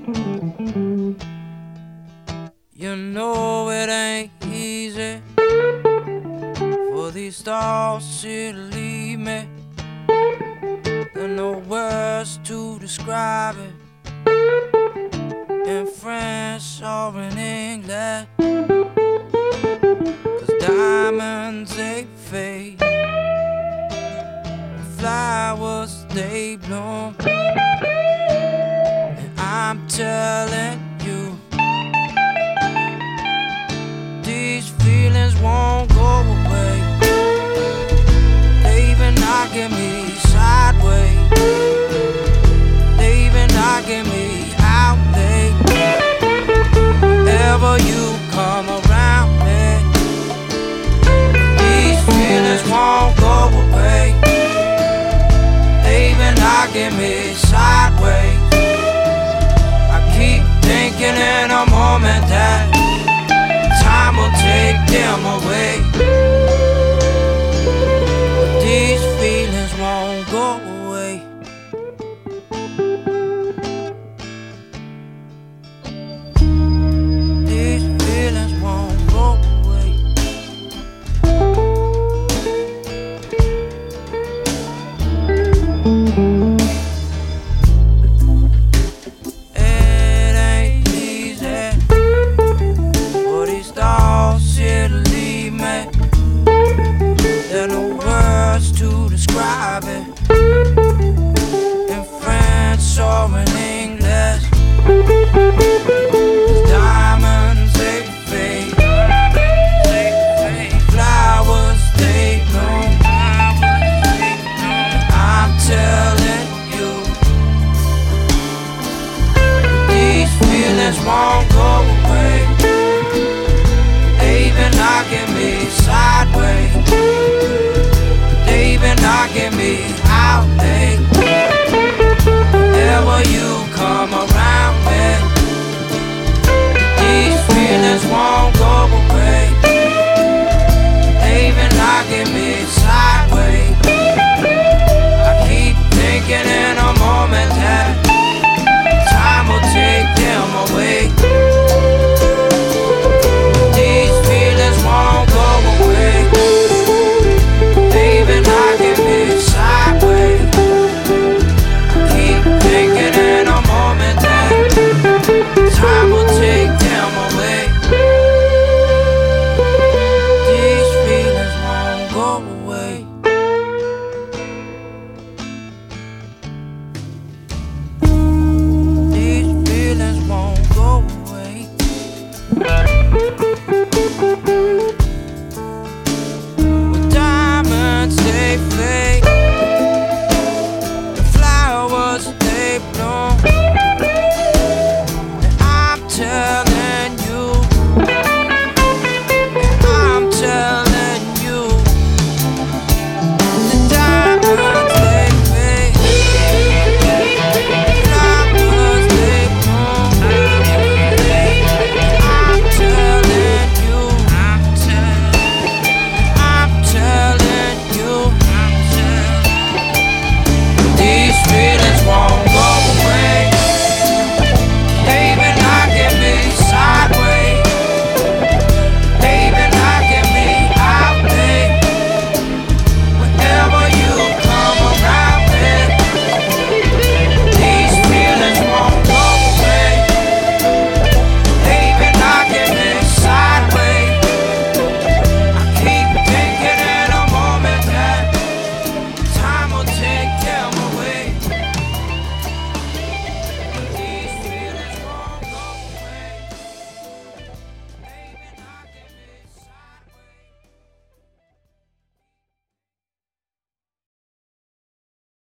You know it ain't easy for these thoughts to leave me. There are no words to describe it in French or in English. 'Cause diamonds they fade, flowers they bloom, and I'm telling you, these feelings won't go away. They even knocking me sideways, they even knocking me out late. Whenever you come around me, these feelings won't go away. They even knocking me sideways. I keep thinking in a moment that time will take them away, but these feelings won't go away. These feelings won't go away. It ain't easy for these thoughts here to leave me. There are no words to describe it in French or in English. Diamonds they fade, flowers they bloom. I'm telling you, these feelings won't go away. They even knocking me sideways, they even knocking me